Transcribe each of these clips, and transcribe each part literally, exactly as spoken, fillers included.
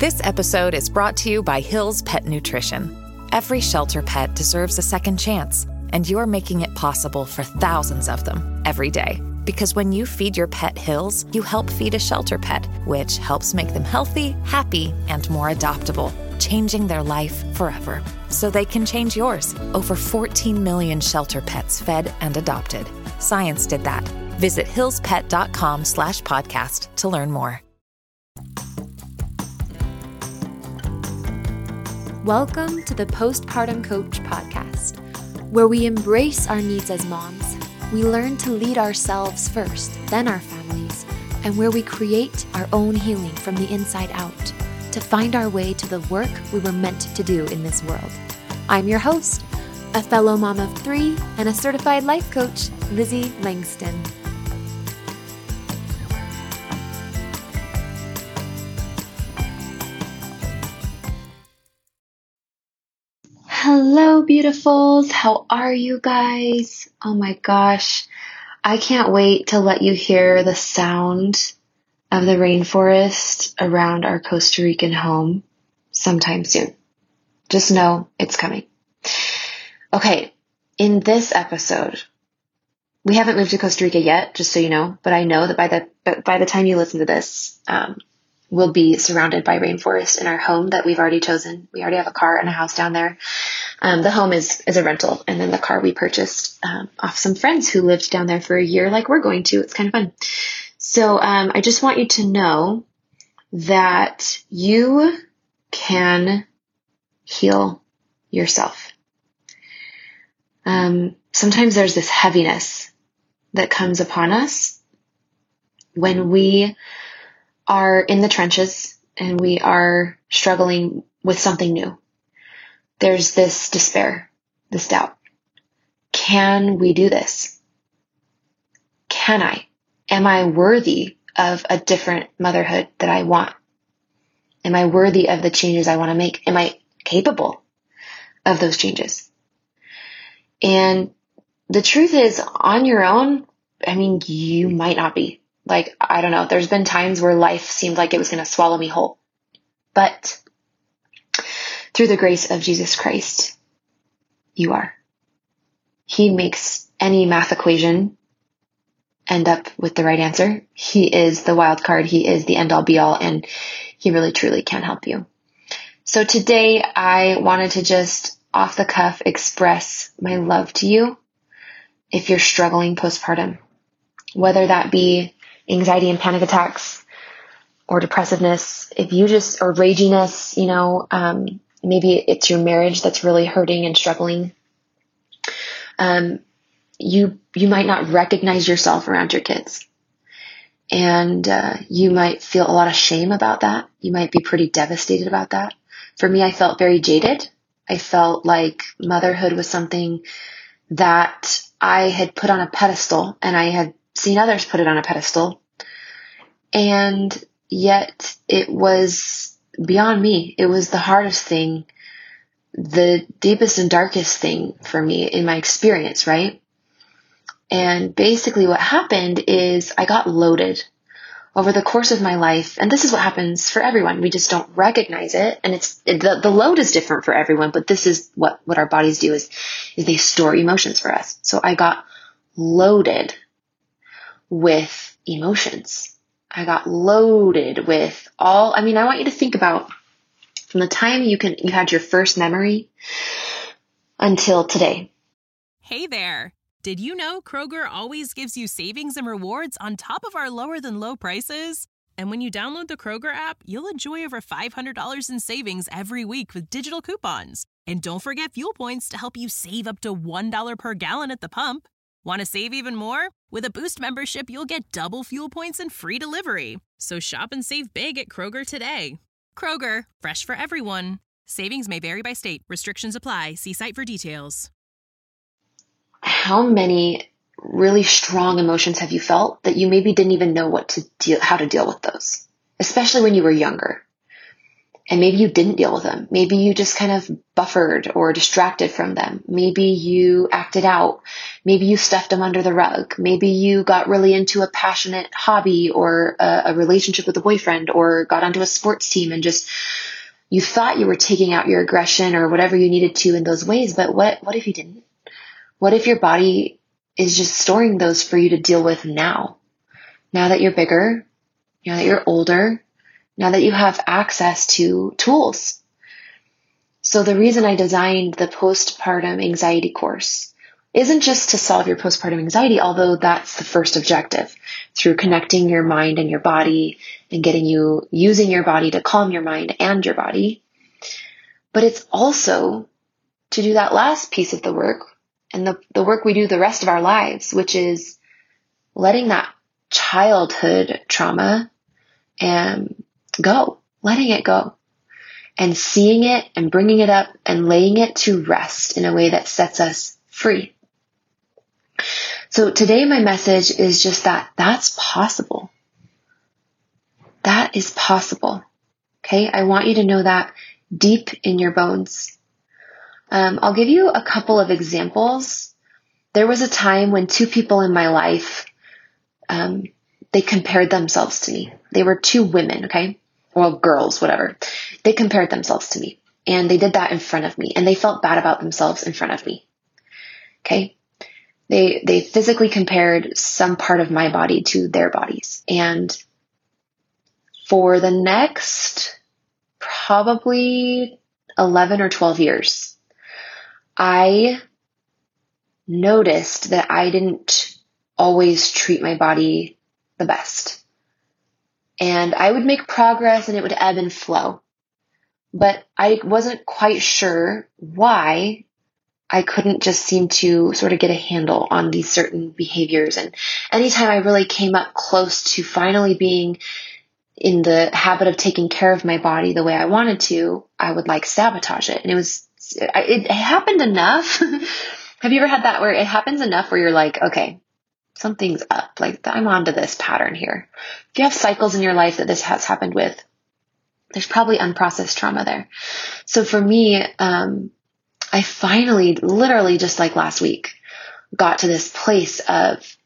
This episode is brought to you by Hill's Pet Nutrition. Every shelter pet deserves a second chance, and you're making it possible for thousands of them every day. Because when you feed your pet Hill's, you help feed a shelter pet, which helps make them healthy, happy, and more adoptable, changing their life forever. So they can change yours. Over fourteen million shelter pets fed and adopted. Science did that. Visit hillspet.com slash podcast to learn more. Welcome to the Postpartum Coach podcast, where we embrace our needs as moms. We learn to lead ourselves first, then our families, and where we create our own healing from the inside out to find our way to the work we were meant to do in this world. I'm your host, a fellow mom of three and a certified life coach, Lizzie Langston. Hello, beautifuls. How are you guys? Oh my gosh. I can't wait to let you hear the sound of the rainforest around our Costa Rican home sometime soon. Just know it's coming. Okay, in this episode, we haven't moved to Costa Rica yet, just so you know, but I know that by the by the time you listen to this, um, we'll be surrounded by rainforest in our home that we've already chosen. We already have a car and a house down there. Um, the home is, is a rental, and then the car we purchased um, off some friends who lived down there for a year like we're going to. It's kind of fun. So um, I just want you to know that you can heal yourself. Um, sometimes there's this heaviness that comes upon us when we are in the trenches and we are struggling with something new. There's this despair, this doubt. Can we do this? Can I? Am I worthy of a different motherhood that I want? Am I worthy of the changes I want to make? Am I capable of those changes? And the truth is, on your own, I mean, you might not be. Like, I don't know. There's been times where life seemed like it was going to swallow me whole. But through the grace of Jesus Christ, you are. He makes any math equation end up with the right answer. He is the wild card. He is the end all be all, and he really truly can help you. So today I wanted to just off the cuff express my love to you if you're struggling postpartum, whether that be anxiety and panic attacks or depressiveness, if you just, or raginess, you know, um, maybe it's your marriage that's really hurting and struggling. Um, you, you might not recognize yourself around your kids, and, uh, you might feel a lot of shame about that. You might be pretty devastated about that. For me, I felt very jaded. I felt like motherhood was something that I had put on a pedestal, and I had seen others put it on a pedestal, and yet it was beyond me. It was the hardest thing, the deepest and darkest thing for me in my experience, right? And basically what happened is I got loaded over the course of my life, and this is what happens for everyone. We just don't recognize it, and it's it, the, the load is different for everyone, but this is what, what our bodies do is, is they store emotions for us. So I got loaded with emotions. I got loaded with all, I mean, I want you to think about from the time you can, you had your first memory until today. Hey there. Did you know Kroger always gives you savings and rewards on top of our lower than low prices? And when you download the Kroger app, you'll enjoy over five hundred dollars in savings every week with digital coupons. And don't forget fuel points to help you save up to one dollar per gallon at the pump. Want to save even more? With a Boost membership, you'll get double fuel points and free delivery. So shop and save big at Kroger today. Kroger, fresh for everyone. Savings may vary by state. Restrictions apply. See site for details. How many really strong emotions have you felt that you maybe didn't even know what to deal, how to deal with those, especially when you were younger? And maybe you didn't deal with them. Maybe you just kind of buffered or distracted from them. Maybe you acted out. Maybe you stuffed them under the rug. Maybe you got really into a passionate hobby or a, a relationship with a boyfriend, or got onto a sports team and just, you thought you were taking out your aggression or whatever you needed to in those ways. But what, what if you didn't? What if your body is just storing those for you to deal with now? Now that you're bigger, now that you're older, now that you have access to tools. So the reason I designed the postpartum anxiety course isn't just to solve your postpartum anxiety, although that's the first objective, through connecting your mind and your body and getting you using your body to calm your mind and your body. But it's also to do that last piece of the work, and the, the work we do the rest of our lives, which is letting that childhood trauma and go, letting it go, and seeing it and bringing it up and laying it to rest in a way that sets us free. So today my message is just that that's possible. That is possible. Okay. I want you to know that deep in your bones. Um, I'll give you a couple of examples. There was a time when two people in my life, um, they compared themselves to me. They were two women. Okay. Well, girls, whatever. They compared themselves to me, and they did that in front of me, and they felt bad about themselves in front of me. Okay. They, they physically compared some part of my body to their bodies. And for the next probably eleven or twelve years, I noticed that I didn't always treat my body the best. And I would make progress and it would ebb and flow. But I wasn't quite sure why I couldn't just seem to sort of get a handle on these certain behaviors. And anytime I really came up close to finally being in the habit of taking care of my body the way I wanted to, I would like sabotage it. And it was, it, it happened enough. Have you ever had that where it happens enough where you're like, okay, something's up, like I'm onto this pattern here. If you have cycles in your life that this has happened with, there's probably unprocessed trauma there. So for me, um, I finally, literally just like last week, got to this place of,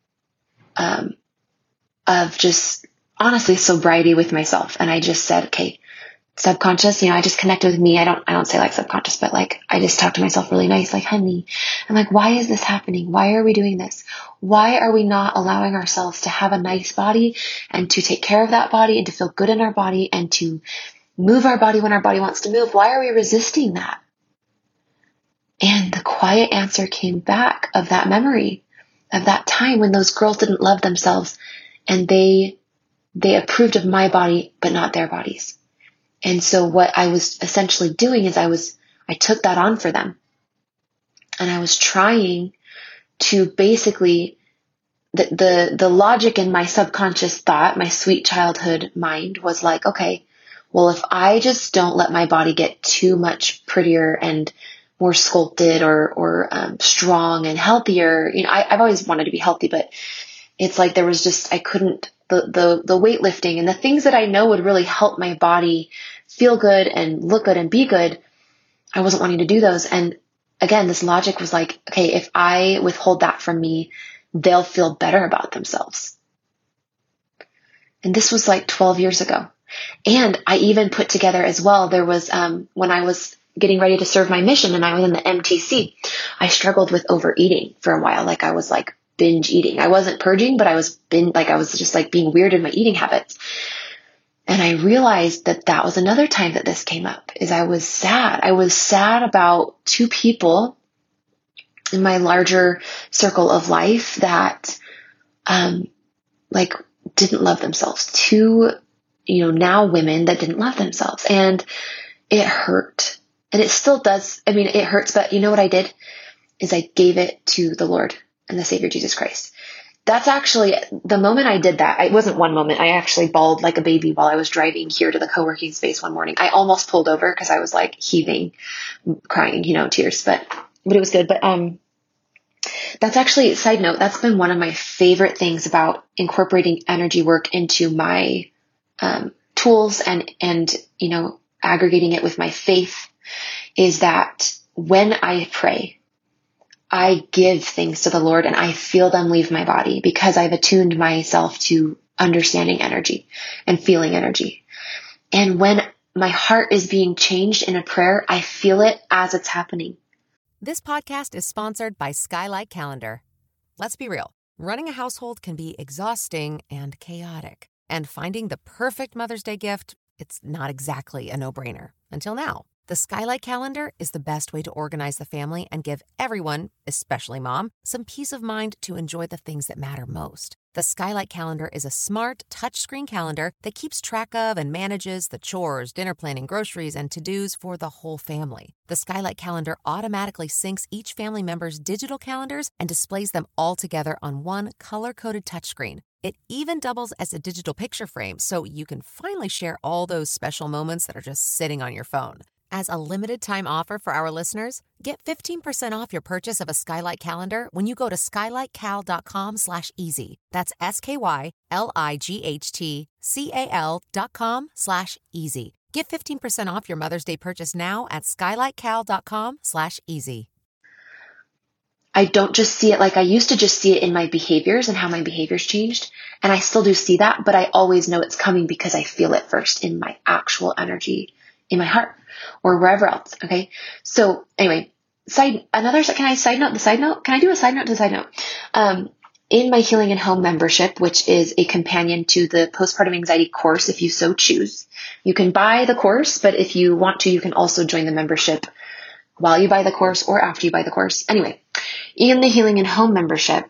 um, of just honestly sobriety with myself. And I just said, okay, subconscious, you know, I just connected with me. I don't, I don't say like subconscious, but like, I just talk to myself really nice, like, honey, I'm like, why is this happening? Why are we doing this? Why are we not allowing ourselves to have a nice body and to take care of that body and to feel good in our body and to move our body when our body wants to move? Why are we resisting that? And the quiet answer came back of that memory of that time when those girls didn't love themselves and they, they approved of my body, but not their bodies. And so what I was essentially doing is I was, I took that on for them. And I was trying to basically, the, the, the logic in my subconscious thought, my sweet childhood mind was like, okay, well, if I just don't let my body get too much prettier and more sculpted or, or, um, strong and healthier, you know, I, I've always wanted to be healthy, but it's like there was just, I couldn't, the, the, the weightlifting and the things that I know would really help my body feel good and look good and be good, I wasn't wanting to do those. And again, this logic was like, okay, if I withhold that from me, they'll feel better about themselves. And this was like twelve years ago. And I even put together as well, there was, um, when I was getting ready to serve my mission and I was in the M T C, I struggled with overeating for a while. Like I was like binge eating. I wasn't purging, but I was bin, like I was just like being weird in my eating habits. And I realized that that was another time that this came up, is I was sad. I was sad about two people in my larger circle of life that, um, like didn't love themselves. Two, you know, now women that didn't love themselves, and it hurt. And it still does. I mean, it hurts, but you know what I did is I gave it to the Lord and the Savior Jesus Christ. That's actually the moment I did that. It wasn't one moment. I actually bawled like a baby while I was driving here to the co-working space one morning. I almost pulled over because I was like heaving, crying, you know, tears, but, but it was good. But, um, that's actually, side note, that's been one of my favorite things about incorporating energy work into my, um, tools and, and, you know, aggregating it with my faith, is that when I pray, I give things to the Lord and I feel them leave my body because I've attuned myself to understanding energy and feeling energy. And when my heart is being changed in a prayer, I feel it as it's happening. This podcast is sponsored by Skylight Calendar. Let's be real. Running a household can be exhausting and chaotic. And finding the perfect Mother's Day gift, it's not exactly a no-brainer. Until now. The Skylight Calendar is the best way to organize the family and give everyone, especially mom, some peace of mind to enjoy the things that matter most. The Skylight Calendar is a smart, touchscreen calendar that keeps track of and manages the chores, dinner planning, groceries, and to-dos for the whole family. The Skylight Calendar automatically syncs each family member's digital calendars and displays them all together on one color-coded touchscreen. It even doubles as a digital picture frame, so you can finally share all those special moments that are just sitting on your phone. As a limited-time offer for our listeners, get fifteen percent off your purchase of a Skylight Calendar when you go to skylightcal.com slash easy. That's S-K-Y-L-I-G-H-T-C-A-L dot com slash easy. Get fifteen percent off your Mother's Day purchase now at skylightcal.com slash easy. I don't just see it like I used to just see it in my behaviors and how my behaviors changed. And I still do see that, but I always know it's coming because I feel it first in my actual energy, in my heart or wherever else. Okay. So anyway, side, another, can I side note the side note? Can I do a side note to the side note? Um, in my Healing in Home membership, which is a companion to the postpartum anxiety course, if you so choose, you can buy the course, but if you want to, you can also join the membership while you buy the course or after you buy the course. Anyway, in the Healing in Home membership,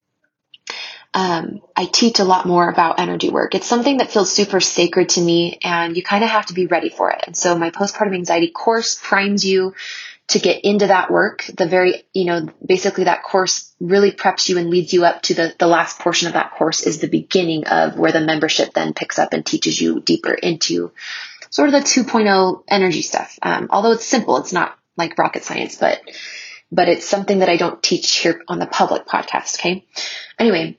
Um, I teach a lot more about energy work. It's something that feels super sacred to me, and you kind of have to be ready for it. And so my postpartum anxiety course primes you to get into that work. The very, you know, basically that course really preps you and leads you up to the, the last portion of that course is the beginning of where the membership then picks up and teaches you deeper into sort of the two point oh energy stuff. Um, although it's simple, it's not like rocket science, but, but it's something that I don't teach here on the public podcast. Okay. Anyway.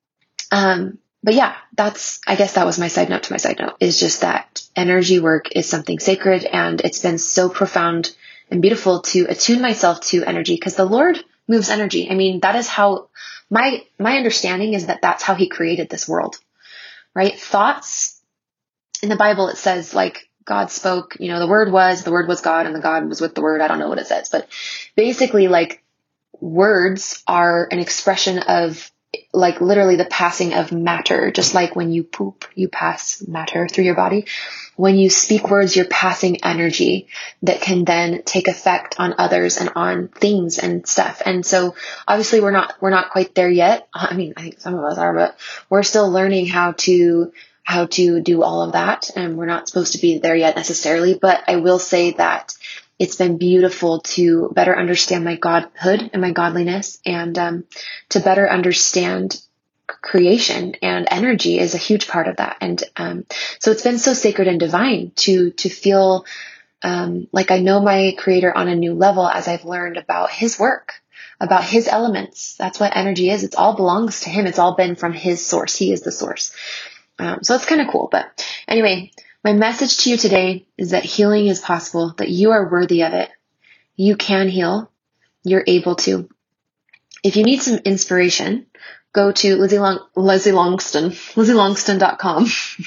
Um, but yeah, that's, I guess that was my side note to my side note, is just that energy work is something sacred, and it's been so profound and beautiful to attune myself to energy, because the Lord moves energy. I mean, that is how my, my understanding is that that's how he created this world, right? Thoughts in the Bible, it says like God spoke, you know, the word was, the word was God, and the God was with the word. I don't know what it says, but basically like words are an expression of like literally the passing of matter. Just like when you poop, you pass matter through your body. When you speak words, you're passing energy that can then take effect on others and on things and stuff. And so obviously we're not, we're not quite there yet. I mean, I think some of us are, but we're still learning how to, how to do all of that. And we're not supposed to be there yet necessarily, but I will say that it's been beautiful to better understand my godhood and my godliness, and um, to better understand creation, and energy is a huge part of that. And um, so it's been so sacred and divine to to feel um, like I know my Creator on a new level as I've learned about his work, about his elements. That's what energy is. It all belongs to him. It's all been from his source. He is the source. Um, so it's kind of cool. But anyway, my message to you today is that healing is possible, that you are worthy of it. You can heal. You're able to. If you need some inspiration, go to Lizzie, Long- Lizzie Longston, Lizzie Longston dot com.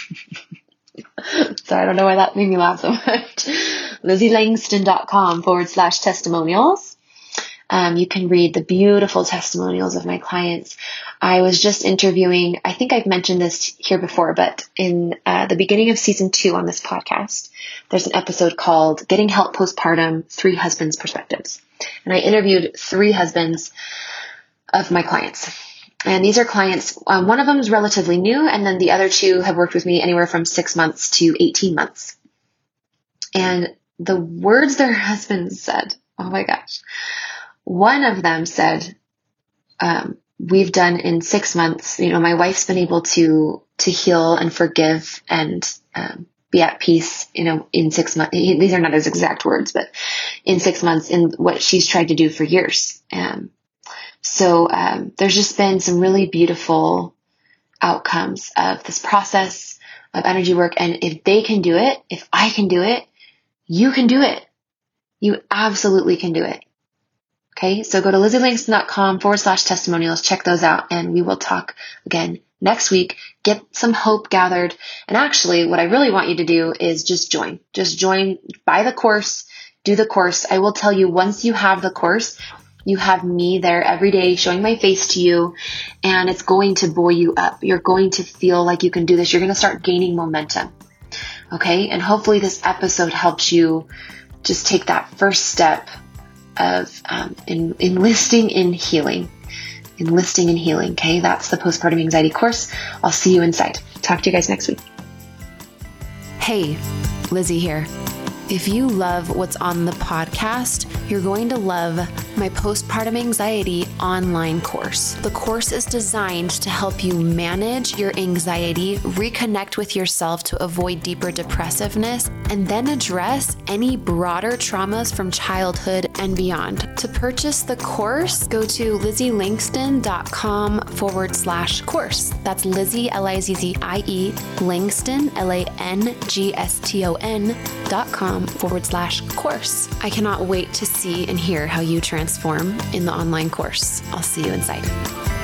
Sorry, I don't know why that made me laugh so much. Lizzie Langston dot com forward slash testimonials. Um, you can read the beautiful testimonials of my clients. I was just interviewing, I think I've mentioned this here before, but in uh, the beginning of season two on this podcast, there's an episode called Getting Help Postpartum, Three Husbands' Perspectives. And I interviewed three husbands of my clients. And these are clients, um, one of them is relatively new, and then the other two have worked with me anywhere from six months to eighteen months. And the words their husbands said, oh my gosh. One of them said, um, we've done in six months, you know, my wife's been able to, to heal and forgive and, um, be at peace, you know, in six months. These are not his exact words, but in six months in what she's tried to do for years. Um, so, um, there's just been some really beautiful outcomes of this process of energy work. And if they can do it, if I can do it, You can do it. You absolutely can do it. Okay, so go to lizzieLangston.com forward slash testimonials. Check those out, and we will talk again next week. Get some hope gathered. And actually, what I really want you to do is just join. Just join, buy the course, do the course. I will tell you, once you have the course, you have me there every day showing my face to you, and it's going to buoy you up. You're going to feel like you can do this. You're going to start gaining momentum. Okay, and hopefully this episode helps you just take that first step of um, in, enlisting in healing. Enlisting in healing, okay? That's the postpartum anxiety course. I'll see you inside. Talk to you guys next week. Hey, Lizzie here. If you love what's on the podcast, you're going to love my postpartum anxiety online course. The course is designed to help you manage your anxiety, reconnect with yourself to avoid deeper depressiveness, and then address any broader traumas from childhood and beyond. To purchase the course, go to LizzieLangston.com forward slash course. That's Lizzie, L I Z Z I E, Langston, L A N G S T O N dot com forward slash course. I cannot wait to see and hear how you transform in the online course. I'll see you inside.